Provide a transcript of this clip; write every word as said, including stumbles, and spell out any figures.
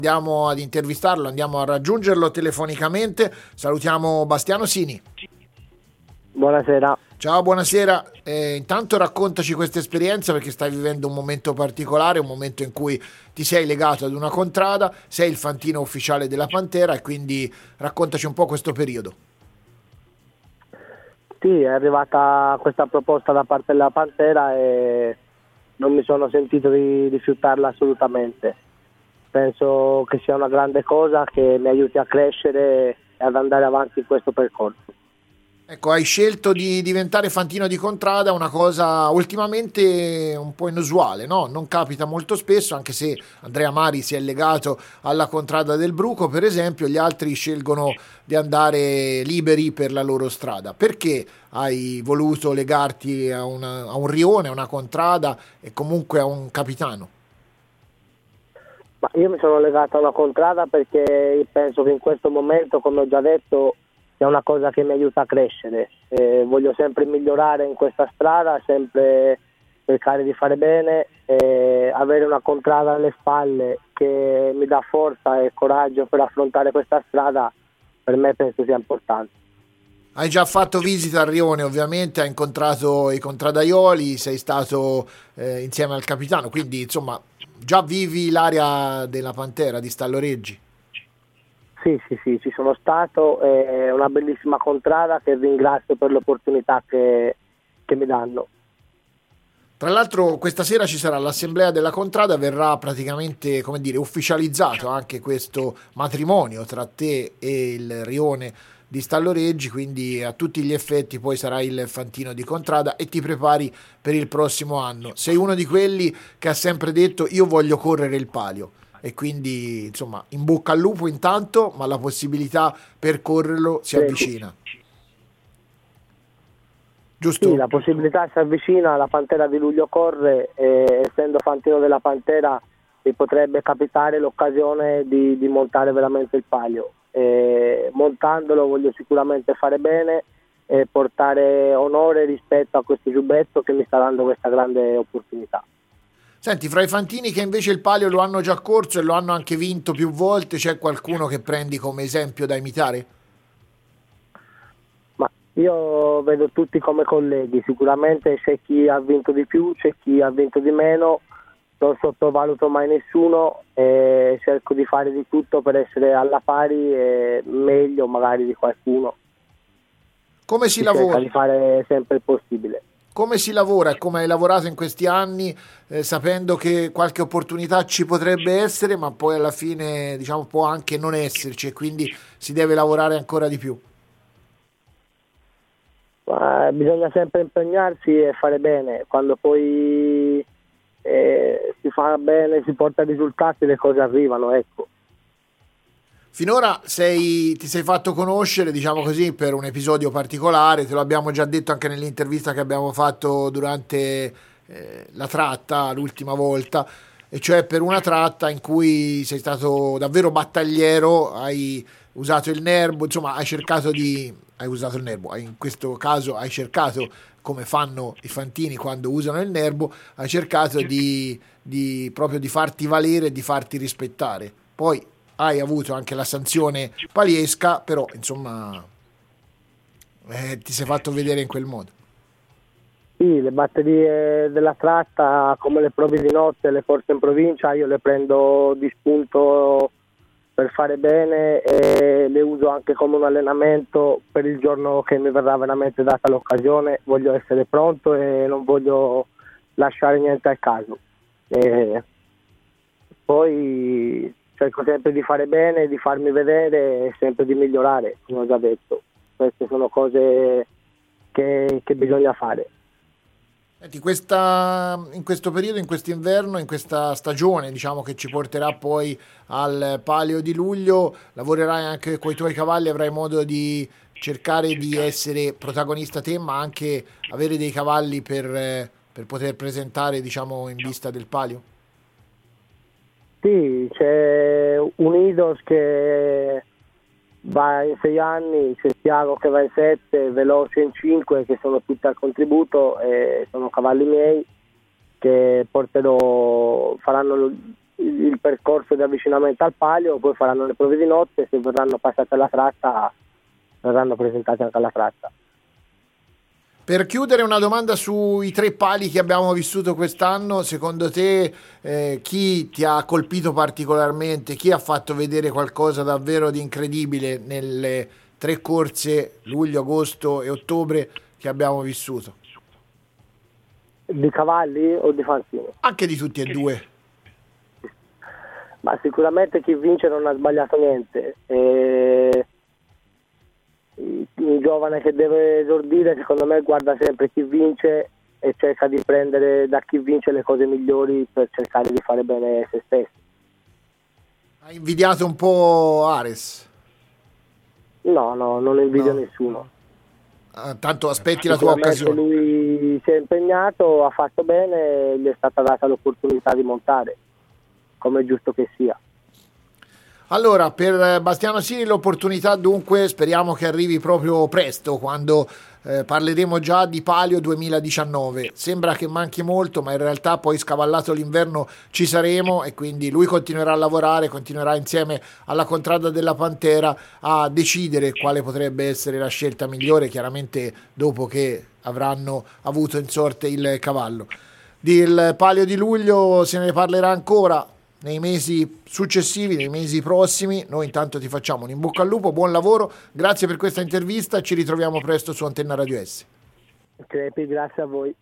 Andiamo ad intervistarlo, andiamo a raggiungerlo telefonicamente. Salutiamo Bastiano Sini. Buonasera. Ciao, buonasera. Eh, intanto raccontaci questa esperienza, perché stai vivendo un momento particolare, un momento in cui ti sei legato ad una contrada, sei il fantino ufficiale della Pantera e quindi raccontaci un po' questo periodo. Sì, è arrivata questa proposta da parte della Pantera e non mi sono sentito di rifiutarla assolutamente. Penso che sia una grande cosa che mi aiuti a crescere e ad andare avanti in questo percorso. Ecco, hai scelto di diventare fantino di contrada, una cosa ultimamente un po' inusuale, no? Non capita molto spesso, anche se Andrea Mari si è legato alla contrada del Bruco, per esempio, gli altri scelgono di andare liberi per la loro strada. Perché hai voluto legarti a, una, a un rione, a una contrada e comunque a un capitano? Ma io mi sono legato a una contrada perché penso che in questo momento, come ho già detto, è una cosa che mi aiuta a crescere. Eh, voglio sempre migliorare in questa strada, sempre cercare di fare bene, e avere una contrada alle spalle che mi dà forza e coraggio per affrontare questa strada, per me penso sia importante. Hai già fatto visita al rione, ovviamente, hai incontrato i contradaioli, sei stato eh, insieme al capitano, quindi insomma già vivi l'area della Pantera di Stalloreggi. Sì, sì, sì, ci sono stato, è una bellissima contrada che ringrazio per l'opportunità che, che mi danno. Tra l'altro questa sera ci sarà l'assemblea della contrada, verrà praticamente, come dire, ufficializzato anche questo matrimonio tra te e il rione di Stalloreggi, quindi a tutti gli effetti poi sarai il fantino di contrada e ti prepari per il prossimo anno. Sei uno di quelli che ha sempre detto io voglio correre il palio e quindi insomma in bocca al lupo intanto, ma la possibilità per correrlo si avvicina. Giusto? Sì, la possibilità si avvicina, la Pantera di luglio corre e essendo fantino della Pantera mi potrebbe capitare l'occasione di, di montare veramente il palio. E montandolo voglio sicuramente fare bene e portare onore rispetto a questo giubbetto che mi sta dando questa grande opportunità. Senti, fra i fantini che invece il palio lo hanno già corso e lo hanno anche vinto più volte, c'è qualcuno che prendi come esempio da imitare? Ma io vedo tutti come colleghi, sicuramente c'è chi ha vinto di più, c'è chi ha vinto di meno, non sottovaluto mai nessuno e cerco di fare di tutto per essere alla pari e meglio magari di qualcuno. Come si Si lavora? cerca di fare sempre il possibile. Come si lavora e come hai lavorato in questi anni, eh, sapendo che qualche opportunità ci potrebbe essere, ma poi alla fine diciamo può anche non esserci e quindi si deve lavorare ancora di più? Ma bisogna sempre impegnarsi e fare bene, quando poi eh, si fa bene, si porta risultati, le cose arrivano, ecco. Finora sei, ti sei fatto conoscere, diciamo così, per un episodio particolare, te lo abbiamo già detto anche nell'intervista che abbiamo fatto durante eh, la tratta l'ultima volta, e cioè per una tratta in cui sei stato davvero battagliero, hai usato il nervo, insomma hai cercato di... hai usato il nervo, hai- in questo caso hai cercato, come fanno i fantini quando usano il nervo, hai cercato di, di proprio di farti valere e di farti rispettare. Poi hai avuto anche la sanzione paliesca, però insomma eh, ti sei fatto vedere in quel modo. Sì, le batterie della tratta, come le prove di notte, le corse in provincia, io le prendo di spunto per fare bene e le uso anche come un allenamento per il giorno che mi verrà veramente data l'occasione. Voglio essere pronto e non voglio lasciare niente al caso. E poi cerco sempre di fare bene, di farmi vedere e sempre di migliorare, come ho già detto. Queste sono cose che, che bisogna fare. Senti, questa, in questo periodo, in quest'inverno, in questa stagione, diciamo che ci porterà poi al Palio di luglio, lavorerai anche con i tuoi cavalli, avrai modo di cercare di essere protagonista te, ma anche avere dei cavalli per, eh, per poter presentare, diciamo, in vista del Palio. Sì, c'è un Idos che va in sei anni, c'è Tiago che va in sette, Veloce in cinque, che sono tutti al contributo e sono cavalli miei che porterò, faranno il, il percorso di avvicinamento al palio, poi faranno le prove di notte, se verranno passate alla tratta verranno presentati anche alla tratta. Per chiudere, una domanda sui tre pali che abbiamo vissuto quest'anno. Secondo te eh, chi ti ha colpito particolarmente, chi ha fatto vedere qualcosa davvero di incredibile nelle tre corse, luglio, agosto e ottobre, che abbiamo vissuto? Di cavalli o di fanzini? Anche di tutti e due. Ma sicuramente chi vince non ha sbagliato niente. E un giovane che deve esordire, secondo me, guarda sempre chi vince e cerca di prendere da chi vince le cose migliori per cercare di fare bene se stesso. Hai invidiato un po' Ares? No, no, non invidio No. nessuno. Ah, tanto aspetti la tua Sicuramente occasione. lui si è impegnato, ha fatto bene, gli è stata data l'opportunità di montare, come è giusto che sia. Allora, per Bastiano Sini l'opportunità dunque speriamo che arrivi proprio presto, quando eh, parleremo già di Palio duemiladiciannove. Sembra che manchi molto, ma in realtà poi scavallato l'inverno ci saremo e quindi lui continuerà a lavorare, continuerà insieme alla Contrada della Pantera a decidere quale potrebbe essere la scelta migliore, chiaramente dopo che avranno avuto in sorte il cavallo. Del Palio di luglio se ne parlerà ancora nei mesi successivi, nei mesi prossimi. Noi intanto ti facciamo un in bocca al lupo, buon lavoro, grazie per questa intervista, ci ritroviamo presto su Antenna Radio S. Crepi, grazie a voi.